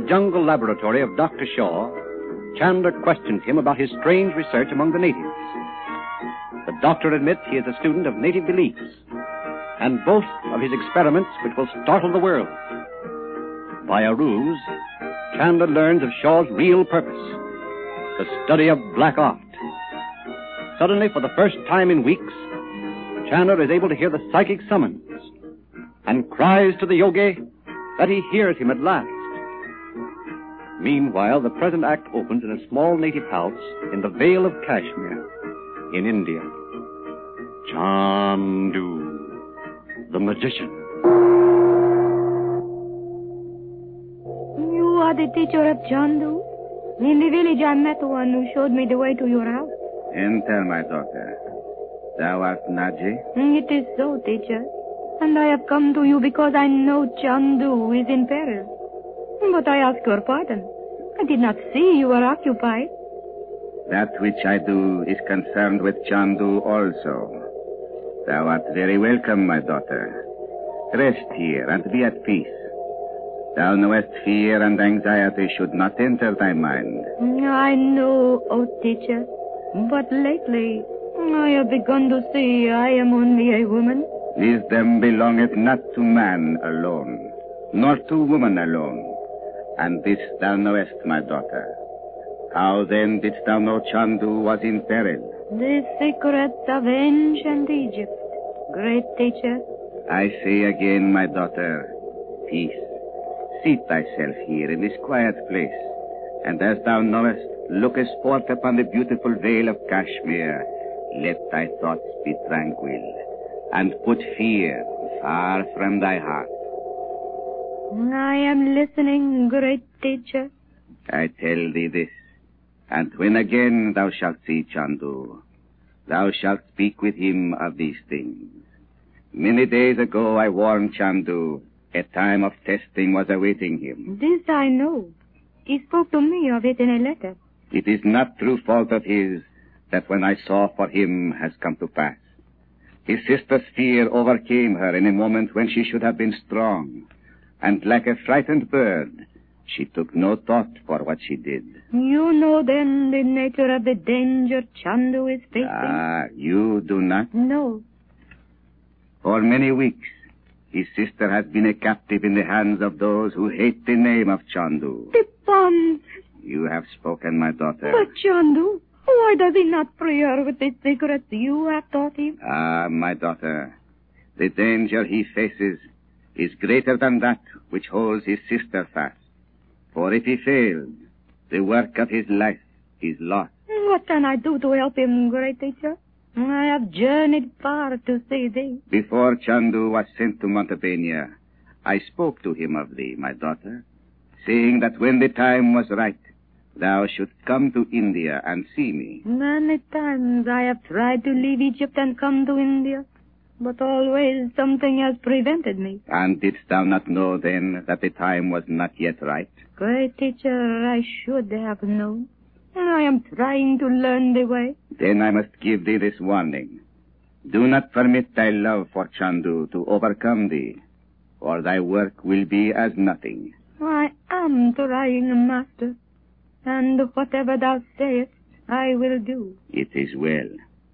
jungle laboratory of Dr. Shaw, Chandler questions him about his strange research among the natives. The doctor admits he is a student of native beliefs and boasts of his experiments which will startle the world. By a ruse, Chandler learns of Shaw's real purpose, the study of black art. Suddenly, for the first time in weeks, Chandler is able to hear the psychic summons and cries to the yogi that he hears him at last. Meanwhile, the present act opens in a small native house in the Vale of Kashmir, in India. Chandu, the magician. You are the teacher of Chandu? In the village I met one who showed me the way to your house. Enter, my daughter. Thou art Naji? It is so, teacher. And I have come to you because I know Chandu is in peril. But I ask your pardon. I did not see you were occupied. That which I do is concerned with Chandu also. Thou art very welcome, my daughter. Rest here and be at peace. Thou knowest fear and anxiety should not enter thy mind. I know, oh teacher. But lately, I have begun to see I am only a woman. Wisdom belongeth not to man alone, nor to woman alone. And this thou knowest, my daughter. How then didst thou know Chandu was in peril? The secrets of ancient Egypt, great teacher. I say again, my daughter, peace. Seat thyself here in this quiet place, and as thou knowest, lookest forth upon the beautiful vale of Kashmir. Let thy thoughts be tranquil, and put fear far from thy heart. I am listening, great teacher. I tell thee this, and when again thou shalt see Chandu, thou shalt speak with him of these things. Many days ago I warned Chandu a time of testing was awaiting him. This I know. He spoke to me of it in a letter. It is not through fault of his that when I saw for him has come to pass. His sister's fear overcame her in a moment when she should have been strong, and like a frightened bird, she took no thought for what she did. You know then the nature of the danger Chandu is facing? Ah, you do not? No. For many weeks, his sister has been a captive in the hands of those who hate the name of Chandu. The bonds. You have spoken, my daughter. But Chandu, why does he not free her with the secrets you have taught him? Ah, my daughter, the danger he faces is greater than that which holds his sister fast. For if he fails, the work of his life is lost. What can I do to help him, great teacher? I have journeyed far to see thee. Before Chandu was sent to Montebania, I spoke to him of thee, my daughter, saying that when the time was right, thou shouldst come to India and see me. Many times I have tried to leave Egypt and come to India, but always something has prevented me. And didst thou not know then that the time was not yet right? Great teacher, I should have known. I am trying to learn the way. Then I must give thee this warning. Do not permit thy love for Chandu to overcome thee, or thy work will be as nothing. I am trying, master, and whatever thou sayest, I will do. It is well.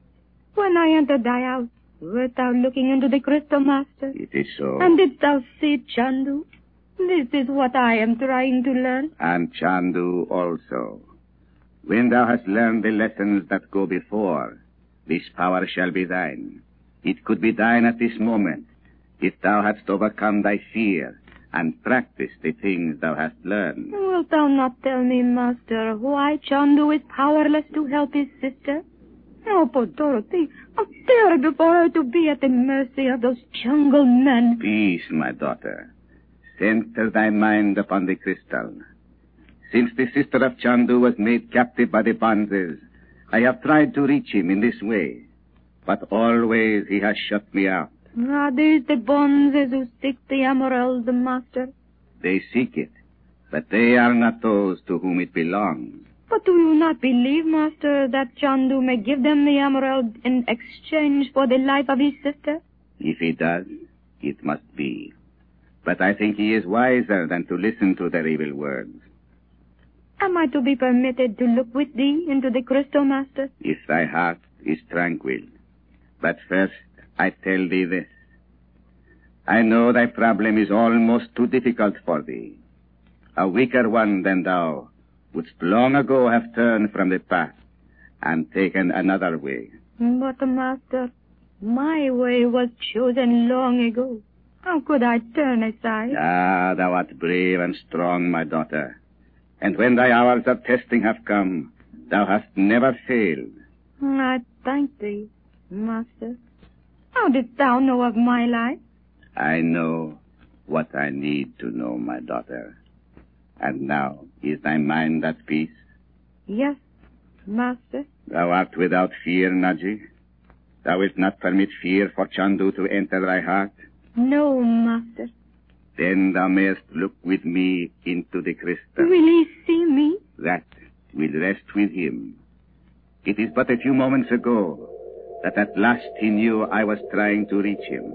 When I entered thy house, wert thou looking into the crystal, master? It is so. And didst thou see Chandu? This is what I am trying to learn. And Chandu also. When thou hast learned the lessons that go before, this power shall be thine. It could be thine at this moment, if thou hadst overcome thy fear and practiced the things thou hast learned. Wilt thou not tell me, master, why Chandu is powerless to help his sister? Oh, poor Dorothy, how terrible for her to be at the mercy of those jungle men. Peace, my daughter. Center thy mind upon the crystal. Since the sister of Chandu was made captive by the Bonzes, I have tried to reach him in this way, but always he has shut me out. Are these the Bonzes who seek the emerald, master? They seek it, but they are not those to whom it belongs. But do you not believe, master, that Chandu may give them the emerald in exchange for the life of his sister? If he does, it must be. But I think he is wiser than to listen to their evil words. Am I to be permitted to look with thee into the crystal, Master? If thy heart is tranquil. But first, I tell thee this. I know thy problem is almost too difficult for thee. A weaker one than thou wouldst long ago have turned from the path and taken another way. But, Master, my way was chosen long ago. How could I turn aside? Ah, thou art brave and strong, my daughter. And when thy hours of testing have come, thou hast never failed. I thank thee, Master. How didst thou know of my life? I know what I need to know, my daughter. And now, is thy mind at peace? Yes, Master. Thou art without fear, Naji? Thou wilt not permit fear for Chandu to enter thy heart? No, Master. Then thou mayest look with me into the crystal. Will he see me? That will rest with him. It is but a few moments ago that at last he knew I was trying to reach him.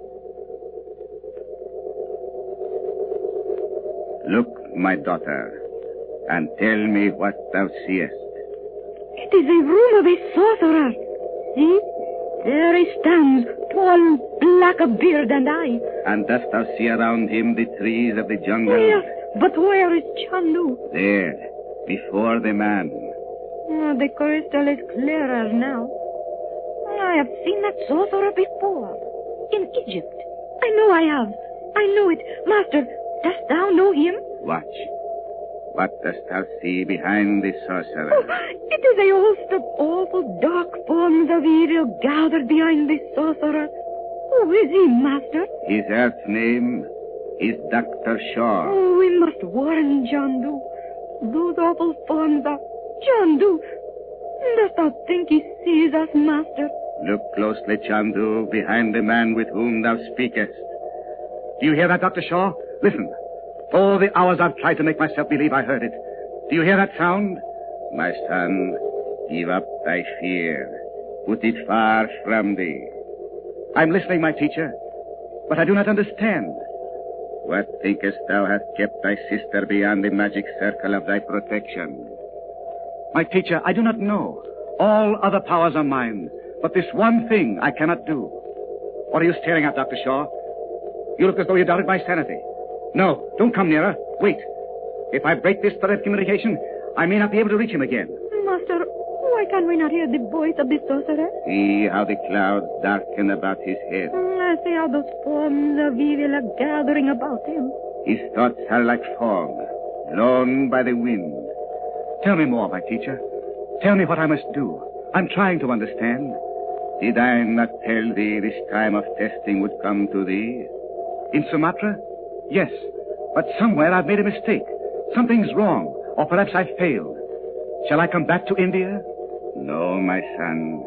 Look, my daughter, and tell me what thou seest. It is a room of a sorcerer. See? There he stands, tall, black of beard and eye. And dost thou see around him the trees of the jungle? Yes, but where is Chandu? There, before the man. Oh, the crystal is clearer now. I have seen that sorcerer before. In Egypt. I know I have. I know it. Master, dost thou know him? Watch. What dost thou see behind the sorcerer? Oh, it is a host of awful dark forms of evil gathered behind the sorcerer. Who is he, Master? His earth name is Dr. Shaw. Oh, we must warn Chandu. Those awful forms are Chandu. Dost thou think he sees us, Master? Look closely, Chandu, behind the man with whom thou speakest. Do you hear that, Dr. Shaw? Listen. All the hours I've tried to make myself believe I heard it. Do you hear that sound? My son, give up thy fear. Put it far from thee. I'm listening, my teacher, but I do not understand. What thinkest thou hath kept thy sister beyond the magic circle of thy protection? My teacher, I do not know. All other powers are mine, but this one thing I cannot do. What are you staring at, Dr. Shaw? You look as though you doubted my sanity. No, don't come nearer. Wait. If I break this thread of communication, I may not be able to reach him again. Master, why can we not hear the voice of the sorcerer? See how the clouds darken about his head. I see how those forms of evil are gathering about him. His thoughts are like fog, blown by the wind. Tell me more, my teacher. Tell me what I must do. I'm trying to understand. Did I not tell thee this time of testing would come to thee? In Sumatra? Yes, but somewhere I've made a mistake. Something's wrong, or perhaps I've failed. Shall I come back to India? No, my son.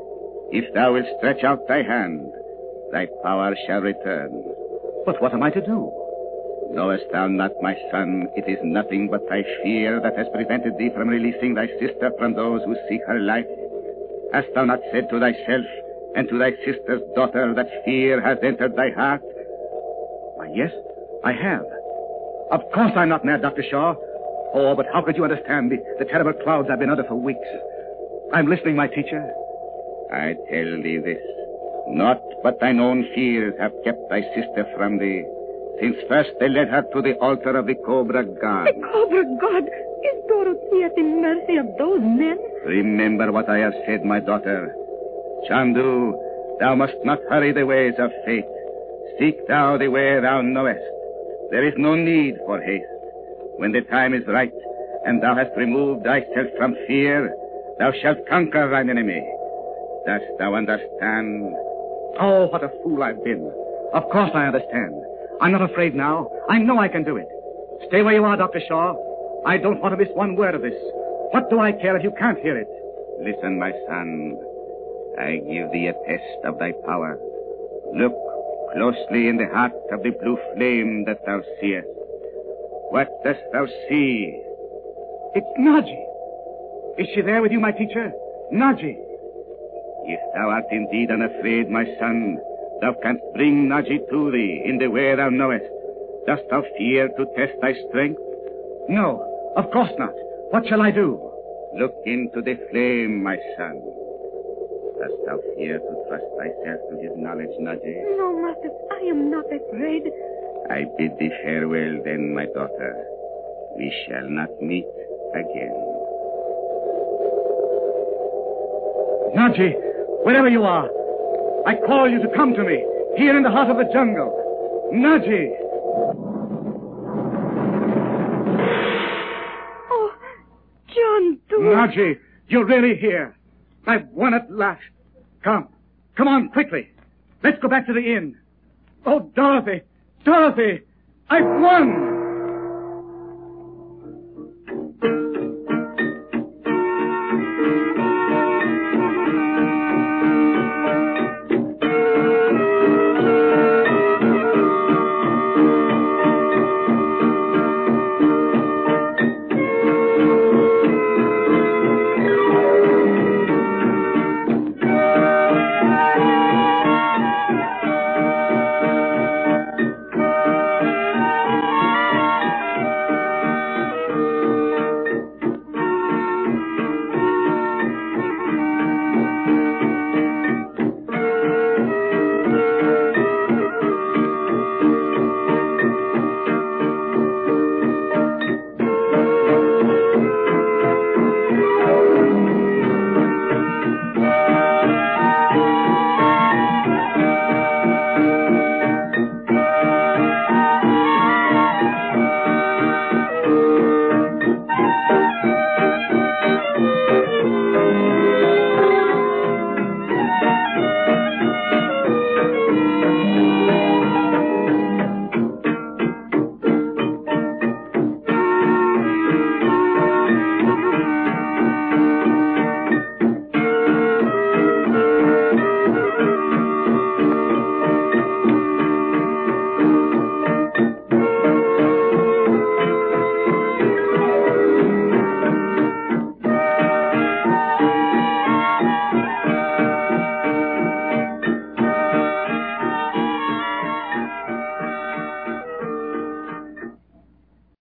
If thou wilt stretch out thy hand, thy power shall return. But what am I to do? Knowest thou not, my son, it is nothing but thy fear that has prevented thee from releasing thy sister from those who seek her life? Hast thou not said to thyself and to thy sister's daughter that fear has entered thy heart? Why, yes, I have. Of course I'm not mad, Dr. Shaw. Oh, but how could you understand the terrible clouds I've been under for weeks? I'm listening, my teacher. I tell thee this. Naught but thine own fears have kept thy sister from thee, since first they led her to the altar of the Cobra God. The Cobra God? Is Dorothy at the mercy of those men? Remember what I have said, my daughter. Chandu, thou must not hurry the ways of fate. Seek thou the way thou knowest. There is no need for haste. When the time is right, and thou hast removed thyself from fear, thou shalt conquer thine enemy. Dost thou understand? Oh, what a fool I've been. Of course I understand. I'm not afraid now. I know I can do it. Stay where you are, Dr. Shaw. I don't want to miss one word of this. What do I care if you can't hear it? Listen, my son. I give thee a test of thy power. Look closely in the heart of the blue flame that thou seest. What dost thou see? It's Naji. Is she there with you, my teacher? Naji. If thou art indeed unafraid, my son, thou canst bring Naji to thee in the way thou knowest, Dost thou fear to test thy strength? No, of course not. What shall I do? Look into the flame, my son. Dost thou fear to trust thyself to his knowledge, Nadje? No, Master, I am not afraid. I bid thee farewell, then, my daughter. We shall not meet again. Nadje, wherever you are, I call you to come to me, here in the heart of the jungle. Nadje! Oh, John Doe. Nadje, you're really here. I've won at last. Come on, quickly. Let's go back to the inn. Oh, Dorothy, I've won!